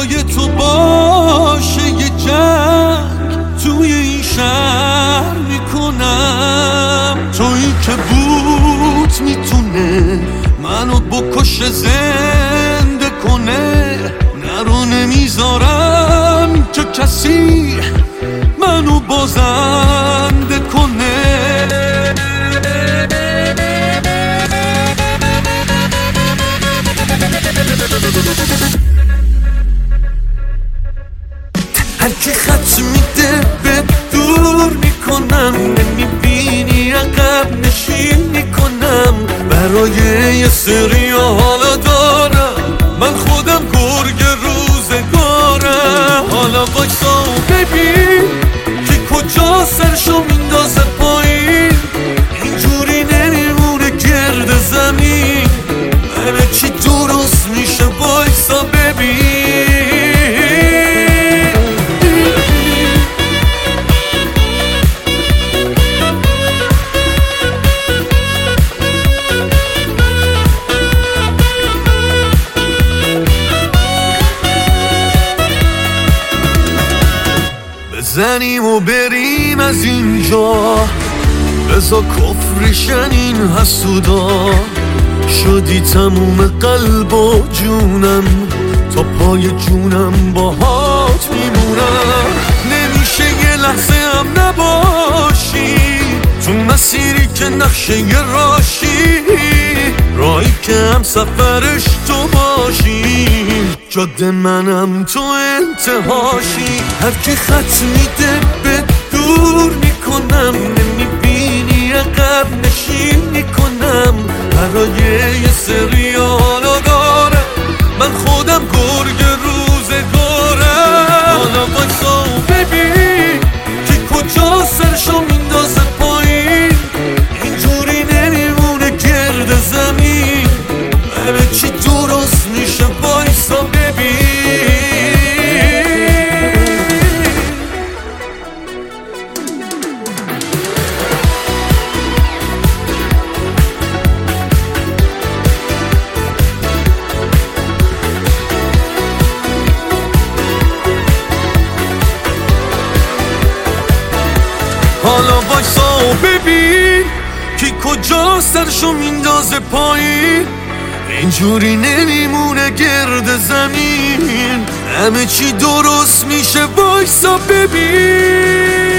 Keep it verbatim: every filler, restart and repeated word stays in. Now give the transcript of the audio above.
جای تو باشه یه جنگ توی این شهر میکنم. تویی که بود میتونه منو بکشه زنده کنه، نرو نمیذارم که کسی منو بازنده کنه. هر کی خط میده به دور میکنم، نمیبینی عقب نشین میکنم. برای یه سری حالا دارم، من خودم گرگ روزگارم. حالا وایسا و ببین که کجا سرشو میندازه پایین، اینجوری نمیمونه گرد زمین. همه چی درست میشه، وایسا ببین. بزنیم و بریم از اینجا، بزا کفرشن این حسودا. شدی تموم قلب و جونم، تا پای جونم باهات میمونم. نمیشه یه لحظه هم نباشی تو مسیری که نقشه ی راشی، راهی که هم سفرش تو باشی، جاده منم تو انتهاشی. هر کی خط میده به دور میکنم، نمیبینی عقب نشین میکنم. برای یه سری حالا دارم، من خودم گرگ روزگارم. حالا وایسا و ببین که کجا سرشو میندازه پایین، اینجوری نمیمونه گرد زمین. همه چی درست میشه، وایسا ببین. حالا وایسا و ببین که کجا سرشو میندازه پایین، اینجوری نمیمونه گرد زمین. همه چی درست میشه، وایسا ببین.